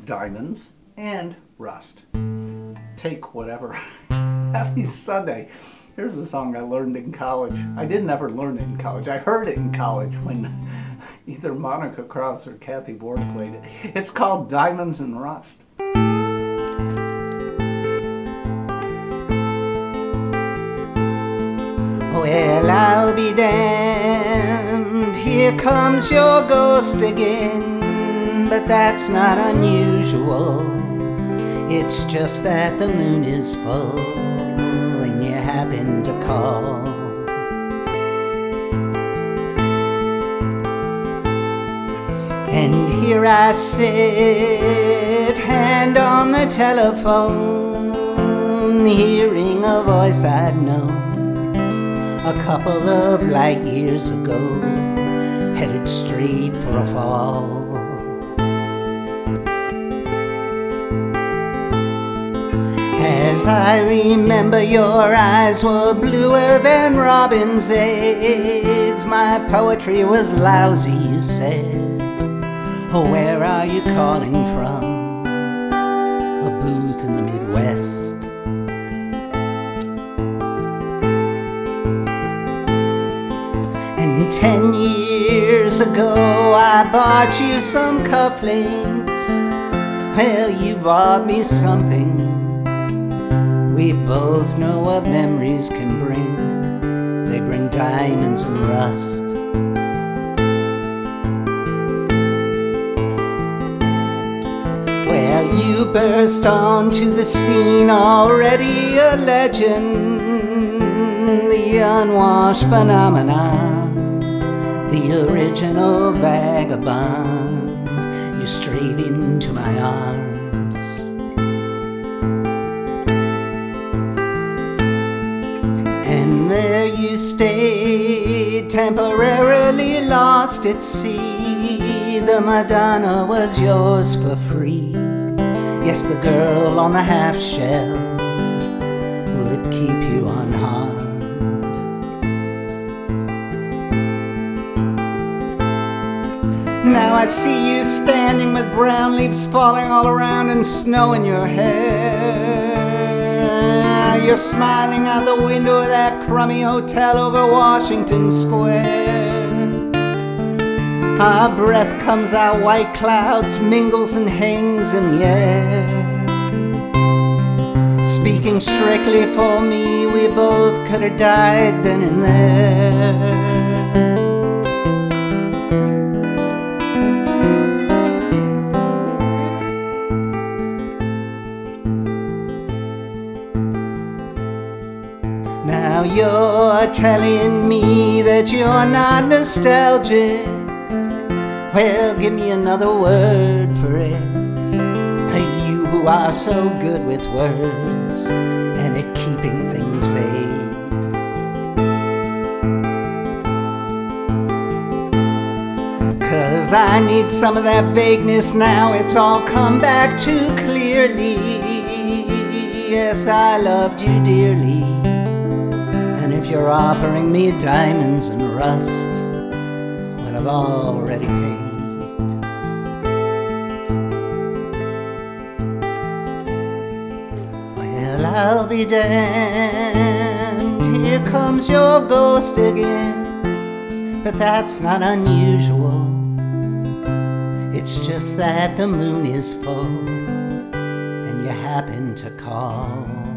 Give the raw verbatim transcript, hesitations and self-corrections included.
Diamonds and Rust. Take whatever. Happy Sunday. Here's a song I learned in college. I didn't ever learn it in college. I heard it in college when either Monica Krause or Kathy Ward played it. It's called Diamonds and Rust. Well, I'll be damned, here comes your ghost again. But that's not unusual, it's just that the moon is full and you happen to call. And here I sit, hand on the telephone, hearing a voice I'd known a couple of light years ago, headed straight for a fall. As I remember, your eyes were bluer than robin's eggs. My poetry was lousy, you said. Oh, where are you calling from? A booth in the Midwest. And ten years ago I bought you some cufflinks. Well, you bought me something. We both know what memories can bring. They bring diamonds and rust. Well, you burst onto the scene, already a legend, the unwashed phenomenon, the original vagabond. You're straight into my arms. And there you stayed, temporarily lost at sea. The Madonna was yours for free. Yes, the girl on the half shell would keep you unharmed. Now I see you standing with brown leaves falling all around and snow in your hair. You're smiling out the window of that crummy hotel over Washington Square. Our breath comes out white clouds, mingles and hangs in the air. Speaking strictly for me, we both could have died then and there. Now you're telling me that you're not nostalgic. Well, give me another word for it. You who are so good with words and at keeping things vague. 'Cause I need some of that vagueness now. It's all come back too clearly. Yes, I loved you dearly. And if you're offering me diamonds and rust, well, I've already paid. Well, I'll be damned, here comes your ghost again. But that's not unusual, it's just that the moon is full and you happen to call.